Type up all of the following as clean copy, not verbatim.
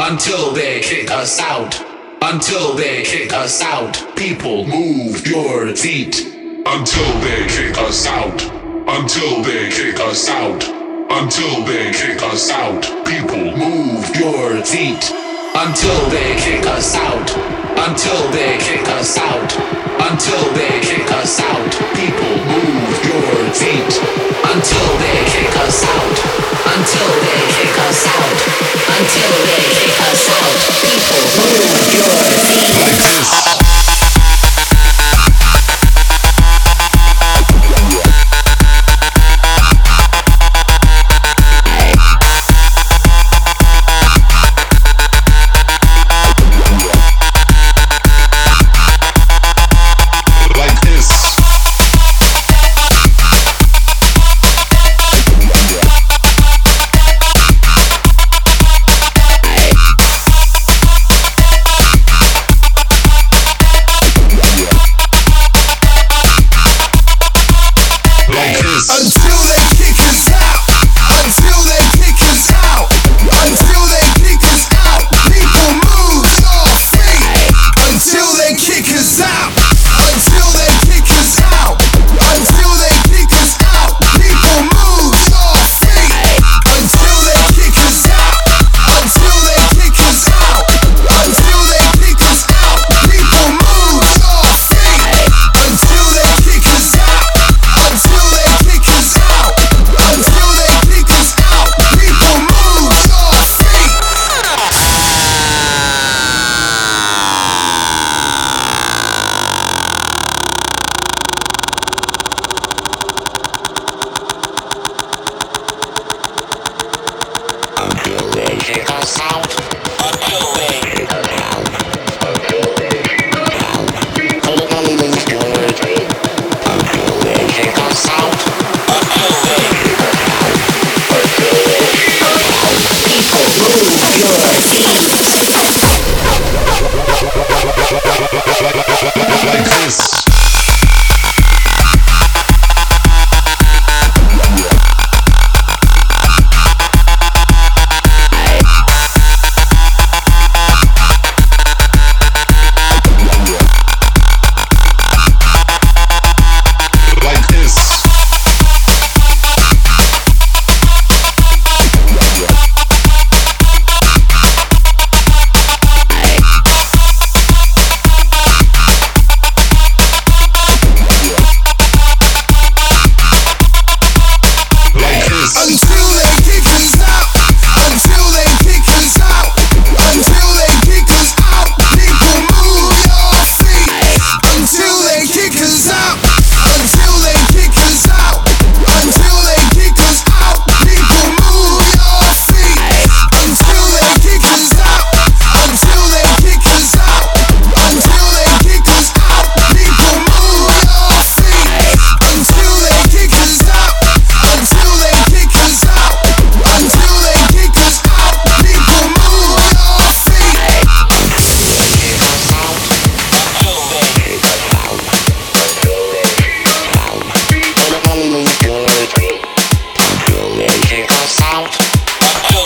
until they kick us out. Until they kick us out. People, move your feet. Until they kick us out. Until they kick us out. Until they kick us out. People, move your feet. Until they kick us out. Until they kick us out. Until they kick us out. People, move your feet. Until they kick us out. Until they kick us out. Until they kick us out. People, move your feet. Like this.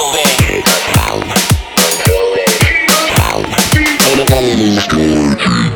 Until they kick us out.